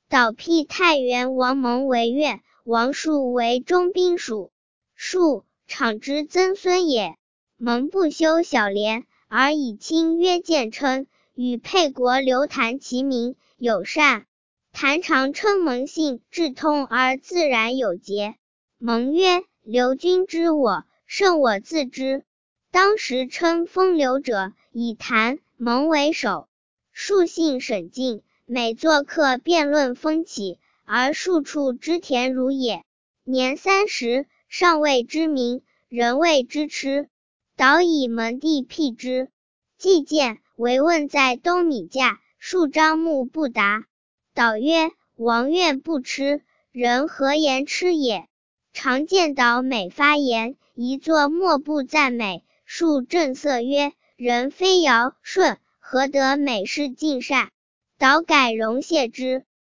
导辟太原王蒙为越，王树为中兵属。树，长之曾孙也。蒙不修小廉，而以亲约见称，与沛国刘谭齐名，友善。谭常称蒙姓志通而自然有节。蒙曰：刘君知我，胜我自知。当时称封刘者，以谭、蒙为首。树性审静，每作客辩论风起，而数处之田如也。年30，尚未知名，人谓之痴。导以蒙弟辟之。既见，为问在东米架，树张目不答。导曰：王愿不痴，人何言痴也？常见导每发言，一作莫不赞美。树正色曰：人非尧舜，何得每事尽善？导改容谢之。